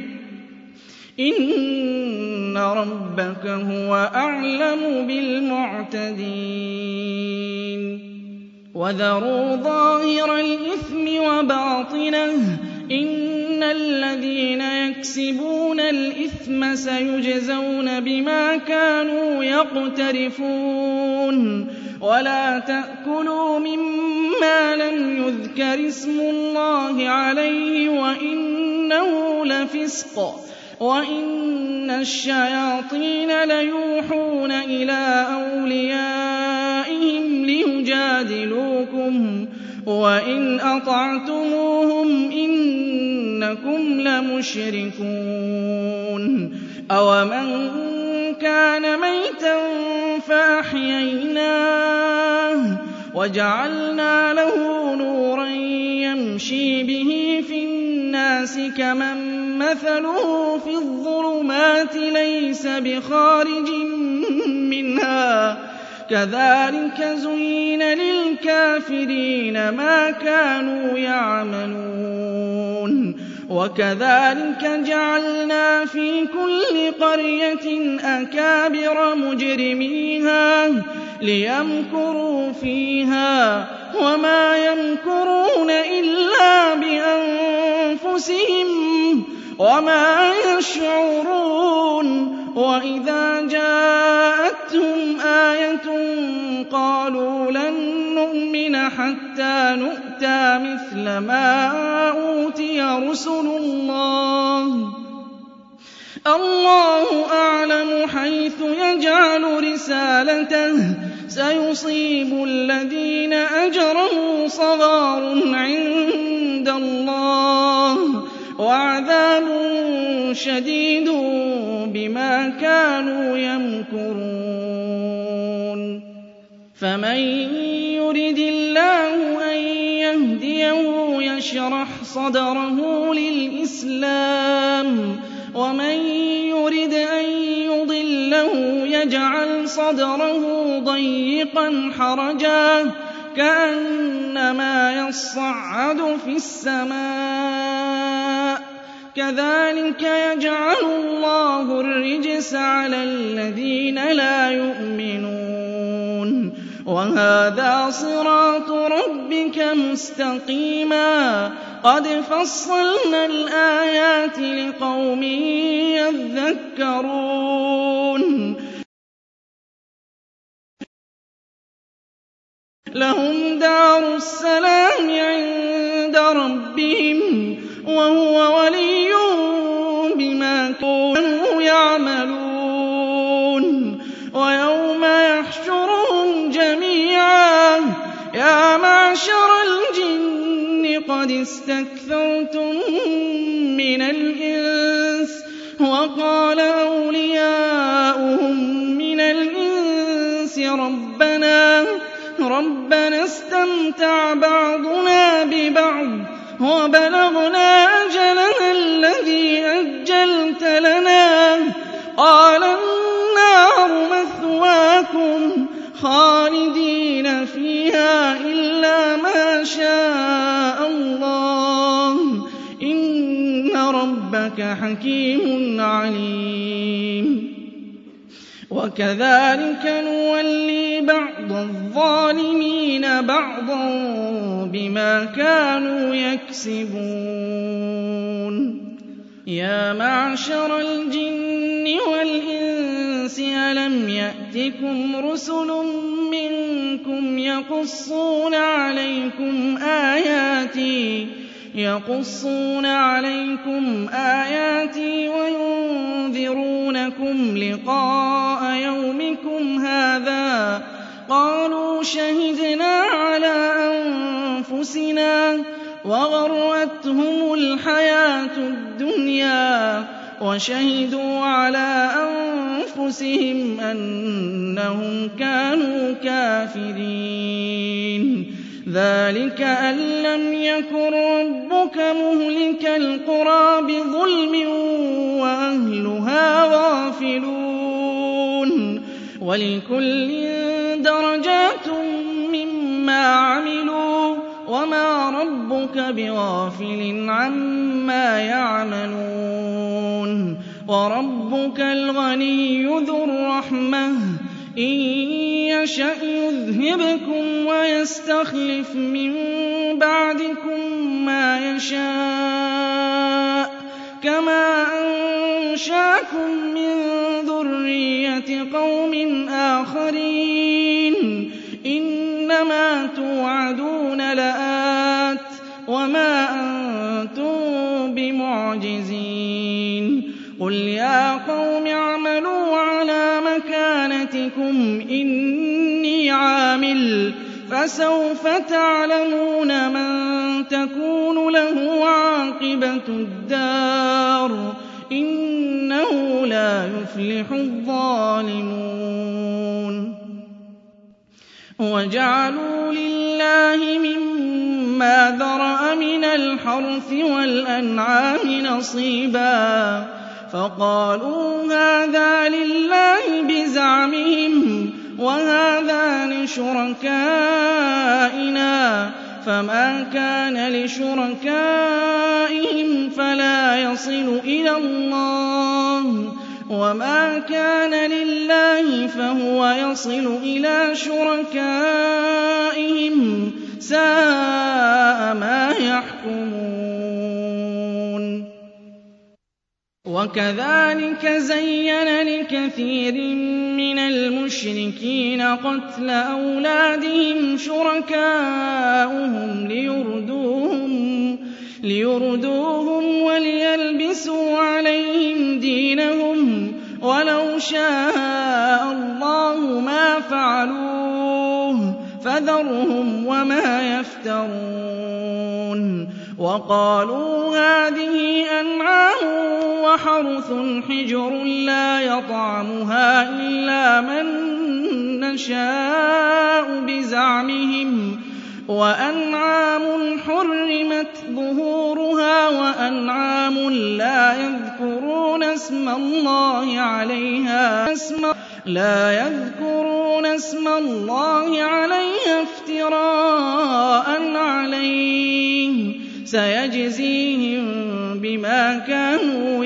إن ربك هو أعلم بالمعتدين وَذَرُوا ظَاهِرَ الْإِثْمِ وَبَاطِنَهُ ۚ إِنَّ الَّذِينَ يَكْسِبُونَ الْإِثْمَ سَيُجْزَوْنَ بِمَا كَانُوا يَقْتَرِفُونَ وَلَا تَأْكُلُوا مِمَّا لَمْ يُذْكَرِ اسْمُ اللَّهِ عَلَيْهِ وَإِنَّهُ لَفِسْقٌ ۗ وَإِنَّ الشَّيَاطِينَ لَيُوحُونَ إِلَىٰ أَوْلِيَائِهِمْ لِيُجَادِلُوكُمْ ۖ وَإِنْ أَطَعْتُمُوهُمْ إِنَّكُمْ لَمُشْرِكُونَ أَوَمَن كَانَ مَيْتًا فَأَحْيَيْنَاهُ وَجَعَلْنَا لَهُ نُورًا يَمْشِي بِهِ فِي النَّاسِ كَمَن مَّثَلُهُ فِي الظُّلُمَاتِ لَيْسَ بِخَارِجٍ مِّنْهَا ۚ كَذَٰلِكَ زُيِّنَ لِلْكَافِرِينَ مَا كَانُوا يَعْمَلُونَ وَكَذَٰلِكَ جَعَلْنَا فِي كُلِّ قَرْيَةٍ أَكَابِرَ مُجْرِمِيهَا لِيَمْكُرُوا فِيهَا ۖ وَمَا يَمْكُرُونَ إِلَّا بِأَنفُسِهِمْ وَمَا يَشْعُرُونَ وَإِذَا جَاءَتْهُمْ آيَةٌ قَالُوا لَن نُّؤْمِنَ حَتَّىٰ نُؤْتَىٰ مِثْلَ مَا أُوتِيَ رُسُلُ اللَّهِ ۖ اللَّهُ أَعْلَمُ حَيْثُ يَجْعَلُ رِسَالَتَهُ ۗ سَيُصِيبُ الَّذِينَ أَجْرَمُوا صَغَارٌ عِندَ اللَّهِ وَعَذَابٌ شَدِيدٌ بِمَا كَانُوا يَمْكُرُونَ فَمَن يُرِدِ اللَّهُ أَن يَهْدِيَهُ يَشْرَحْ صَدْرَهُ لِلْإِسْلَامِ ۖ وَمَن يُرِدْ أَن يُضِلَّهُ يَجْعَلْ صَدْرَهُ ضَيِّقًا حَرَجًا كَأَنَّمَا يَصَّعَّدُ فِي السَّمَاءِ ۚ كَذَٰلِكَ يَجْعَلُ اللَّهُ الرِّجْسَ عَلَى الَّذِينَ لَا يُؤْمِنُونَ وَهَٰذَا صِرَاطُ رَبِّكَ مُسْتَقِيمًا ۗ قَدْ فَصَّلْنَا الْآيَاتِ لِقَوْمٍ يَذَّكَّرُونَ لَهُمْ دَارُ السَّلَامِ عِندَ رَبِّهِمْ ۖ وَهُوَ وَلِيُّهُم بِمَا كَانُوا يَعْمَلُونَ وَيَوْمَ يَحْشُرُهُمْ جَمِيعًا يَا مَعْشَرَ الْجِنِّ قَدِ اسْتَكْثَرْتُم مِّنَ الْإِنسِ ۖ وَقَالَ أَوْلِيَاؤُهُم مِّنَ الْإِنسِ رَبَّنَا رَبَّنَا اسْتَمْتَعَ بَعْضُنَا بِبَعْضٍ وَبَلَغْنَا أَجَلَنَا الَّذِي أَجَّلْتَ لَنَا ۚ قَالَ النَّارُ مَثْوَاكُمْ خَالِدِينَ فِيهَا إِلَّا مَا شَاءَ اللَّهُ ۗ إِنَّ رَبَّكَ حَكِيمٌ عَلِيمٌ وَكَذَٰلِكَ نُوَلِّي بَعْضَ الظَّالِمِينَ بَعْضًا بِمَا كَانُوا يَكْسِبُونَ يَا مَعْشَرَ الْجِنِّ وَالْإِنسِ أَلَمْ يَأْتِكُمْ رُسُلٌ مِّنكُمْ يَقُصُّونَ عَلَيْكُمْ آيَاتِي يَقُصُّونَ عَلَيْكُمْ آيَاتِي وَيُنذِرُونَكُمْ لِقَاءَ يَوْمِكُمْ هَٰذَا ۚ قَالُوا شَهِدْنَا عَلَىٰ أَنفُسِنَا وَغَرَّتْهُمُ الْحَيَاةُ الدُّنْيَا وَشَهِدُوا عَلَىٰ أَنفُسِهِمْ أَنَّهُمْ كَانُوا كَافِرِينَ ذَٰلِكَ أَن لَّمْ يَكُن رَّبُّكَ مُهْلِكَ الْقُرَىٰ بِظُلْمٍ وَأَهْلُهَا غَافِلُونَ وَلِكُلٍّ دَرَجَاتٌ مِّمَّا عَمِلُوا ۚ وَمَا رَبُّكَ بِغَافِلٍ عَمَّا يَعْمَلُونَ وَرَبُّكَ الْغَنِيُّ ذُو الرَّحْمَةِ ۚ إِن يَشَأْ يُذْهِبْكُمْ وَيَسْتَخْلِفْ مِن بَعْدِكُم مَّا يَشَاءُ كَمَا أَنشَأَكُم مِّن ذُرِّيَّةِ قَوْمٍ آخَرِينَ إِنَّمَا تُوعَدُونَ لَآتٍ وَمَا أَنتُم بِمُعْجِزِينَ قُلْ يَا قَوْمِ اعْمَلُوا عَلَىٰ مَكَانَتِكُمْ إِنِّي عَامِلٌ ۖ فَسَوْفَ تَعْلَمُونَ مَن تَكُونُ لَهُ عَاقِبَةُ الدَّارِ ۗ إِنَّهُ لَا يُفْلِحُ الظَّالِمُونَ وَجَعَلُوا لِلَّهِ مِمَّا ذَرَأَ مِنَ الْحَرْثِ وَالْأَنْعَامِ نَصِيبًا فَقَالُوا هَٰذَا لِلَّهِ بِزَعْمِهِمْ وَهَٰذَا لِشُرَكَائِنَا ۖ فَمَا كَانَ لِشُرَكَائِهِمْ فَلَا يَصِلُ إِلَى اللَّهِ وَمَا كَانَ لِلَّهِ فَهُوَ يَصِلُ إِلَىٰ شُرَكَائِهِمْ ۗ سَاءَ مَا يَحْكُمُونَ وَكَذَٰلِكَ زَيَّنَ لِكَثِيرٍ مِّنَ الْمُشْرِكِينَ قَتْلَ أَوْلَادِهِمْ شُرَكَاؤُهُمْ لِيُرْدُوهُمْ لِيُرْدُوهُمْ وَلِيَلْبِسُوا عَلَيْهِمْ دِينَهُمْ ۖ وَلَوْ شَاءَ اللَّهُ مَا فَعَلُوهُ فَذَرْهُمْ وَمَا يَفْتَرُونَ وَقَالُوا هَٰذِهِ أَنْعَامٌ وَحَرْثٌ حِجْرٌ لَّا يَطْعَمُهَا إِلَّا مَن نَّشَاءُ بِزَعْمِهِمْ ۖ وَأَنْعَامٌ حُرِّمَتْ ظُهُورُهَا وَأَنْعَامٌ لَّا يَذْكُرُونَ اسْمَ اللَّهِ عَلَيْهَا لا يذكرون اسم الله عليها افتراء عليه سيجزيهم بما كانوا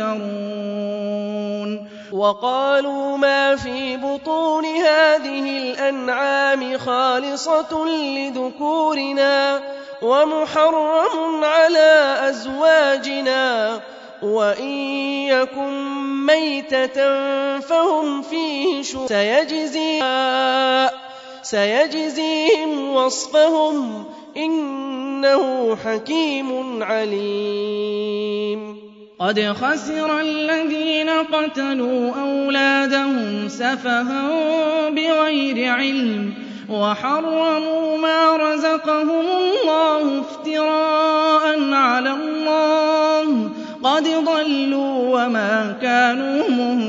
يفترون وقالوا ما في بطون هذه الأنعام خالصة لذكورنا ومحرم على أزواجنا وإن يكن ميتة فهم فيه شركاء سيجزي سيجزيهم وصفهم إنه حكيم عليم قد خسر الذين قتلوا أولادهم سفها بغير علم وحرموا ما رزقهم الله افتراء على الله قد ضلوا وما كانوا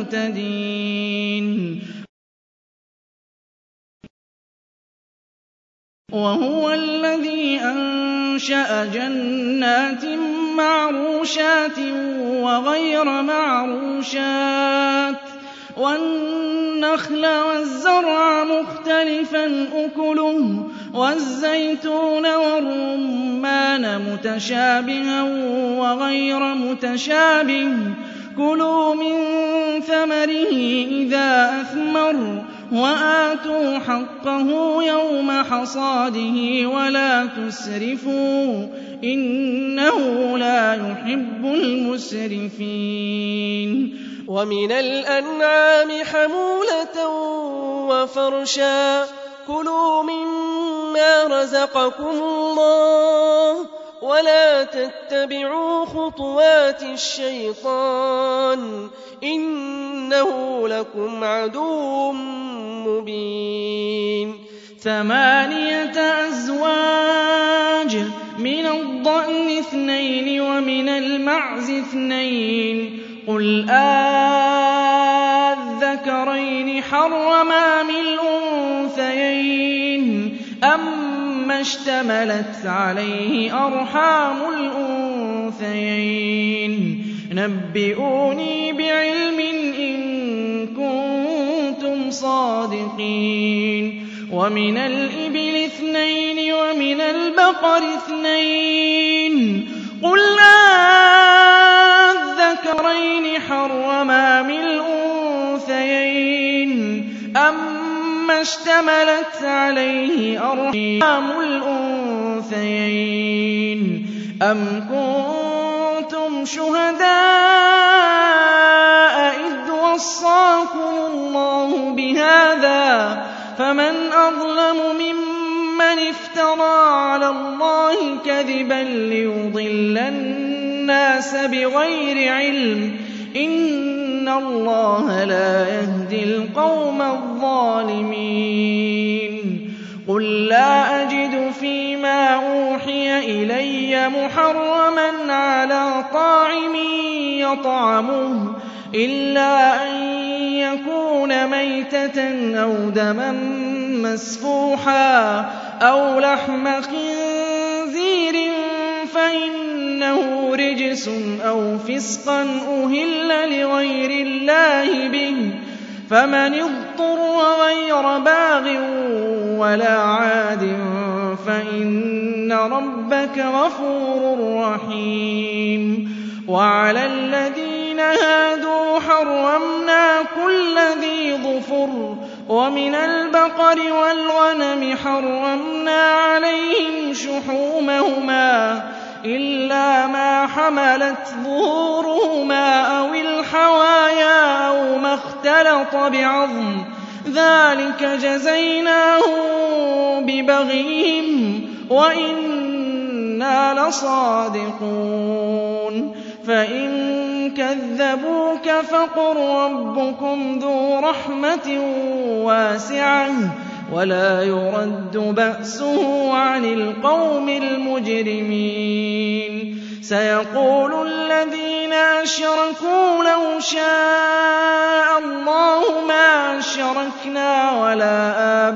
مهتدين وهو الذي أنشأ جنات معروشات وغير معروشات والنخل والزرع مختلفا أكله والزيتون والرمان متشابها وغير متشابه كلوا من ثمره إذا أثمر وآتوا حقه يوم حصاده ولا تسرفوا إنه لا يحب المسرفين ومن الأنعام حمولة وفرشا كلوا مما رزقكم الله ولا تتبعوا خطوات الشيطان إنه لكم عدو مبين ثمانية أزواج من الضأن اثنين ومن المعز اثنين قل آذكرين حرم أم الأنثيين أما اشتملت عليه أرحام الأنثيين نبئوني بعلم إن كنتم صادقين ومن الإبل اثنين ومن البقر اثنين قل آذكرين حرم أم الأنثيين أم اشْتَمَلَتْ عَلَيْهِ أَرْحَامُ الْأُنثَيَيْنِ أَمْ كُنتُمْ شُهَدَاءَ إِذْ وَصَّاكُمُ اللَّهُ بِهَٰذَا ۚ فَمَنْ أَظْلَمُ مِمَّنِ افْتَرَىٰ عَلَى اللَّهِ كَذِبًا لِّيُضِلَّ النَّاسَ بِغَيْرِ عِلْمٍ ۗ إِنَّ اللَّهَ لَا يَهْدِي الْقَوْمَ الظَّالِمِينَ قُل لَّا أَجِدُ فِيمَا أُوحِيَ إِلَيَّ مُحَرَّمًا عَلَىٰ طَاعِمٍ يَطْعَمُهُ إِلَّا أَن يَكُونَ مَيْتَةً أَوْ دَمًا مَّسْفُوحًا أَوْ لَحْمَ خِنزِيرٍ فَإِنَّهُ رِجْسٌ أَوْ فِسْقًا أُهِلَّ لِغَيْرِ اللَّهِ بِهِ ۚ فَمَنِ اضْطُرَّ غَيْرَ بَاغٍ وَلَا عَادٍ فَإِنَّ رَبَّكَ غَفُورٌ رَّحِيمٌ وَعَلَى الَّذِينَ هَادُوا حَرَّمْنَا كُلَّ ذِي ظُفُرٍ ۖ وَمِنَ الْبَقَرِ وَالْغَنَمِ حَرَّمْنَا عَلَيْهِمْ شُحُومَهُمَا إِلَّا مَا حَمَلَتْ ظُهُورُهُمَا أَوِ الْحَوَايَا أَوْ مَا اخْتَلَطَ بِعَظْمٍ ۚ ذَٰلِكَ جَزَيْنَاهُم بِبَغْيِهِمْ وَإِنَّا لَصَادِقُونَ فَإِن كَذَّبُوكَ فَقُل رَّبُّكُمْ ذُو رَحْمَةٍ وَاسِعَةٍ وَلَا يُرَدُّ بَأْسُهُ عَنِ الْقَوْمِ الْمُجْرِمِينَ سَيَقُولُ الَّذِينَ أَشْرَكُوا لَوْ شَاءَ اللَّهُ مَا أَشْرَكْنَا وَلَا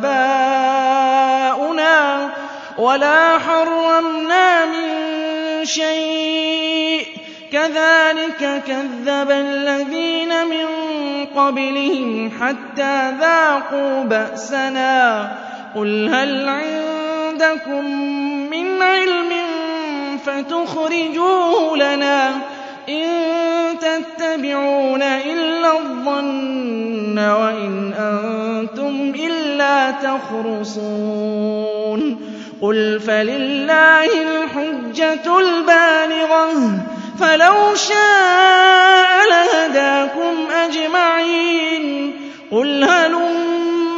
آبَاؤُنَا وَلَا حَرَّمْنَا مِن شَيْءٍ ۚ كَذَٰلِكَ كَذَّبَ الَّذِينَ مِن قَبْلِهِمْ حَتَّىٰ ذَاقُوا بَأْسَنَا ۗ قُلْ هَلْ عِندَكُم مِّنْ عِلْمٍ فَتُخْرِجُوهُ لَنَا ۖ إِن تَتَّبِعُونَ إِلَّا الظَّنَّ وَإِنْ أَنتُمْ إِلَّا تَخْرُصُونَ قُلْ فَلِلَّهِ الْحُجَّةُ الْبَالِغَةُ ۖ فَلَوْ شَاءَ لَهَدَاكُمْ أَجْمَعِينَ قُلْ هَلُمَّ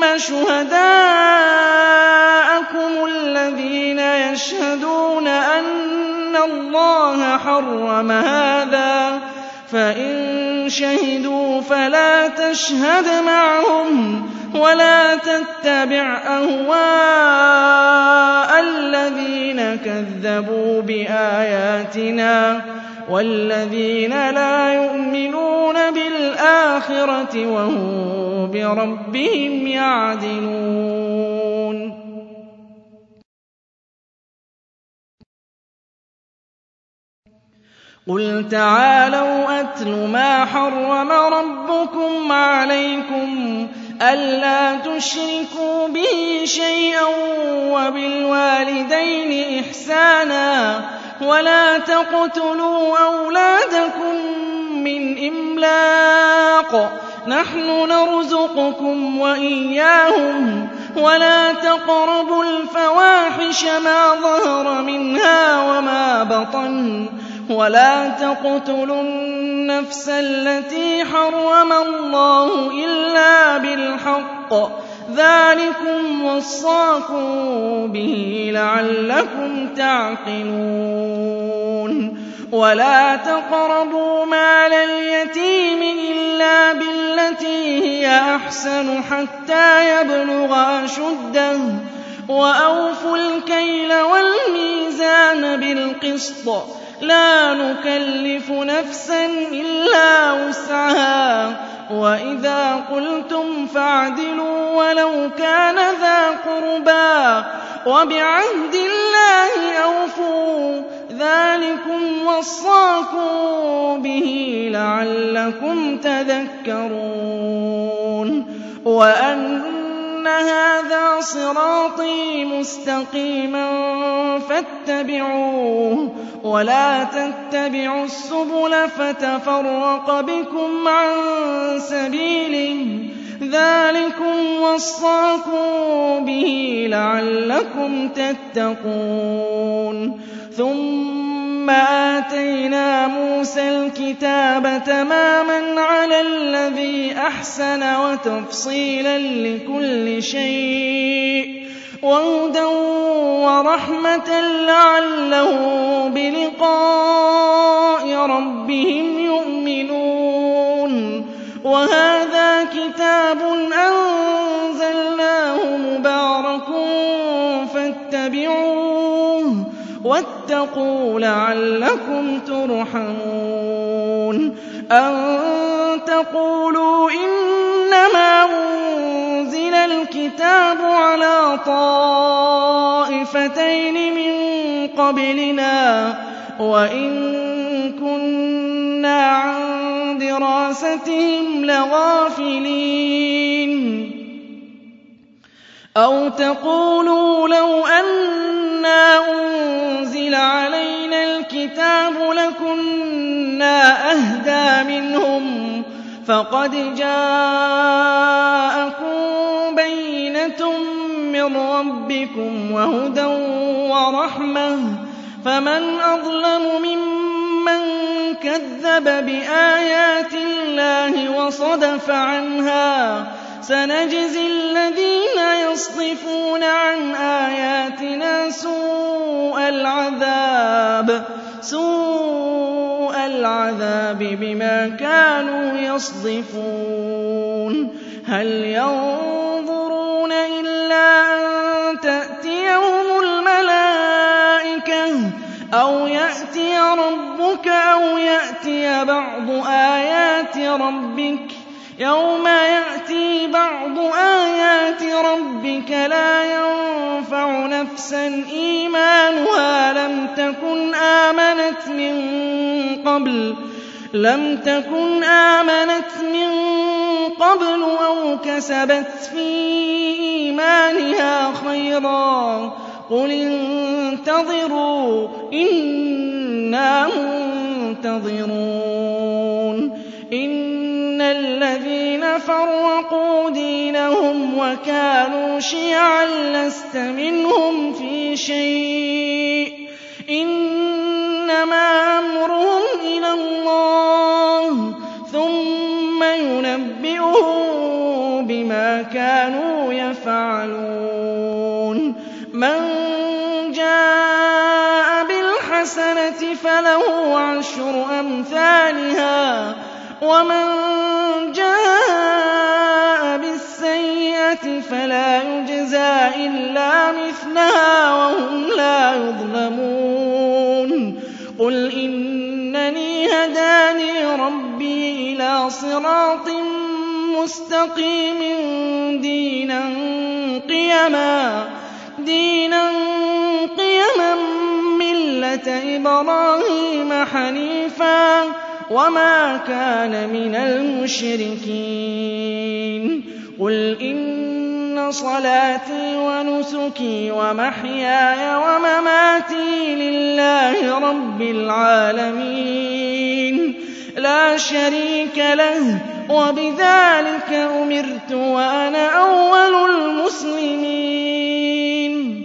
شُهَدَاءَكُمُ الَّذِينَ يَشْهَدُونَ أَنَّ اللَّهَ حَرَّمَ هَٰذَا ۖ فَإِن شَهِدُوا فَلَا تَشْهَدْ مَعَهُمْ وَلَا تَتَّبِعْ أَهْوَاءَ الَّذِينَ كَذَّبُوا بِآيَاتِنَا وَالَّذِينَ لَا يُؤْمِنُونَ بِالْآخِرَةِ وَهُم بِرَبِّهِمْ يَعْدِلُونَ قُلْ تَعَالَوْا أَتْلُ مَا حَرَّمَ رَبُّكُمْ عَلَيْكُمْ أَلَّا تُشْرِكُوا بِهِ شَيْئًا وَبِالْوَالِدَيْنِ إِحْسَانًا وَلَا تَقْتُلُوا أَوْلَادَكُم مِّنْ إِمْلَاقٍ نَّحْنُ نَرْزُقُكُمْ وَإِيَّاهُمْ وَلَا تَقْرَبُوا الْفَوَاحِشَ مَا ظَهَرَ مِنْهَا وَمَا بَطَنَ وَلَا تَقْتُلُوا النَّفْسَ الَّتِي حَرَّمَ اللَّهُ إِلَّا بِالْحَقِّ ۚ ذَٰلِكُمْ وَصَّاكُم بِهِ لَعَلَّكُمْ تَعْقِلُونَ وَلَا تَقْرَبُوا مَالَ الْيَتِيمِ إِلَّا بِالَّتِي هِيَ أَحْسَنُ حَتَّىٰ يَبْلُغَ أَشُدَّهُ ۖ وَأَوْفُوا الْكَيْلَ وَالْمِيزَانَ بِالْقِسْطِ ۖ لَا نُكَلِّفُ نَفْسًا إِلَّا وُسْعَهَا ۖ وَإِذَا قُلْتُمْ فَاعْدِلُوا وَلَوْ كَانَ ذَا قُرْبَىٰ ۖ وَبِعَهْدِ اللَّهِ أَوْفُوا ۚ ذَٰلِكُمْ وَصَّاكُم بِهِ لَعَلَّكُمْ تَذَكَّرُونَ وَأَنَّ هَٰذَا صِرَاطِي مُسْتَقِيمًا فَاتَّبِعُوهُ وَلَا تَتَّبِعُوا السُّبُلَ فَتَفَرَّقَ بِكُمْ عَن سَبِيلِهِ ۚ ذَٰلِكُمْ وَصَّاكُم بِهِ لَعَلَّكُمْ تَتَّقُونَ ثُمَّ آتَيْنَا مُوسَى الْكِتَابَ تَمَامًا عَلَى الَّذِي أَحْسَنَ وَتَفْصِيلًا لِّكُلِّ شَيْءٍ وَهُدًى وَرَحْمَةً لَّعَلَّهُم بِلِقَاءِ رَبِّهِمْ يُؤْمِنُونَ وَهَٰذَا كِتَابٌ أَنزَلْنَاهُ مُبَارَكٌ فَاتَّبِعُوهُ وَاتَّقُوا لَعَلَّكُمْ تُرْحَمُونَ أَن تَقُولُوا إِنَّمَا أُنزِلَ الْكِتَابُ عَلَىٰ طَائِفَتَيْنِ مِن قَبْلِنَا وَإِن كُنَّا عَن دِرَاسَتِهِمْ لَغَافِلِينَ أَوْ تَقُولُوا لَوْ أَنَّا أُنزِلَ عَلَيْنَا الْكِتَابُ لَكُنَّا أَهْدَىٰ مِنْهُمْ فَقَدْ جَاءَكُم بَيِّنَةٌ مِّن رَّبِّكُمْ وَهُدًى وَرَحْمَةٌ فَمَنْ أَظْلَمُ مِمَّن كَذَّبَ بِآيَاتِ اللَّهِ وَصَدَفَ عَنْهَا ۗ سَنَجْزِي الَّذِينَ يَصْدِفُونَ عَنْ آيَاتِنَا سُوءَ الْعَذَابِ سُوءَ الْعَذَابِ بِمَا كَانُوا يَصْدِفُونَ هَلْ يَنظُرُونَ إِلَّا أَن تَأْتِيَهُمُ الْمَلَائِكَةُ أَوْ يَأْتِيَ رَبُّكَ أَوْ يَأْتِيَ بَعْضُ آيَاتِ رَبِّكَ ۗ يَوْمَ يَأْتِي بَعْضُ آيَاتِ رَبِّكَ لَا يَنفَعُ نَفْسًا إِيمَانُهَا لَمْ تَكُنْ آمَنَتْ مِن قَبْلُ لَمْ تَكُنْ آمَنَتْ مِن قَبْلُ أَوْ كَسَبَتْ فِي إِيمَانِهَا خَيْرًا قُلِ انتَظِرُوا إِنَّا مُنتَظِرُونَ إِنَّ الَّذِينَ فَرَّقُوا دِينَهُمْ وَكَانُوا شِيَعًا لَّسْتَ مِنْهُمْ فِي شَيْءٍ إِنَّمَا أَمْرُهُمْ إِلَى اللَّهِ ثُمَّ يُنَبِّئُهُم بِمَا كَانُوا يَفْعَلُونَ مَن جَاءَ بِالْحَسَنَةِ فَلَهُ عَشْرُ أَمْثَالِهَا وَمَن جَاءَ بِالسَّيِّئَةِ فَلَا يُجْزَىٰ إِلَّا مِثْلَهَا وَهُمْ لَا يُظْلَمُونَ قُلْ إِنَّنِي هَدَانِي رَبِّي إِلَىٰ صِرَاطٍ مُّسْتَقِيمٍ دِينًا قِيَمًا دِينًا قِيَمًا مِّلَّةَ إِبْرَاهِيمَ حَنِيفًا وَمَا كَانَ مِنَ الْمُشْرِكِينَ قُلْ إِنَّ صَلَاتِي وَنُسُكِي وَمَحْيَايَ وَمَمَاتِي لِلَّهِ رَبِّ الْعَالَمِينَ لَا شَرِيكَ لَهُ وَبِذَٰلِكَ أُمِرْتُ وَأَنَا أَوَّلُ الْمُسْلِمِينَ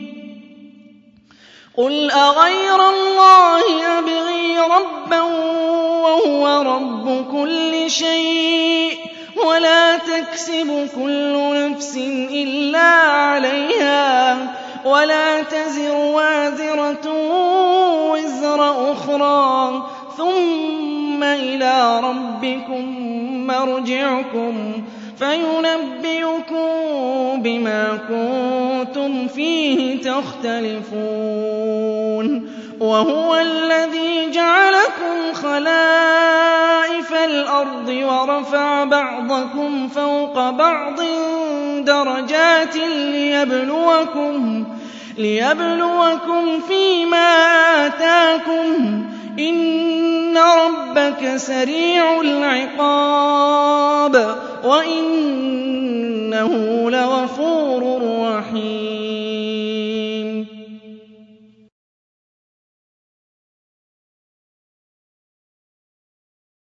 قُلْ أَغَيْرَ اللَّهِ أَبْغِي رَبًّا وَهُوَ رَبُّ كُلِّ شَيْءٍ وَلَا تَكْسِبُ كُلُّ نَفْسٍ إِلَّا عَلَيْهَا وَلَا تَزِرُ وَازِرَةٌ وِزْرَ أُخْرَىٰ ثُمَّ إِلَىٰ رَبِّكُم مَّرْجِعُكُمْ فَيُنَبِّئُكُم بِمَا كُنتُمْ فِيهِ تَخْتَلِفُونَ وَهُوَ الَّذِي جَعَلَكُمْ خَلَائِفَ الْأَرْضِ وَرَفَعَ بَعْضَكُمْ فَوْقَ بَعْضٍ دَرَجَاتٍ لِّيَبْلُوَكُمْ لِيَبْلُوَكُمْ فِيمَا آتَاكُمْ إِنَّ رَبَّكَ سَرِيعُ الْعِقَابِ وَإِنَّهُ لَغَفُورٌ رَّحِيمٌ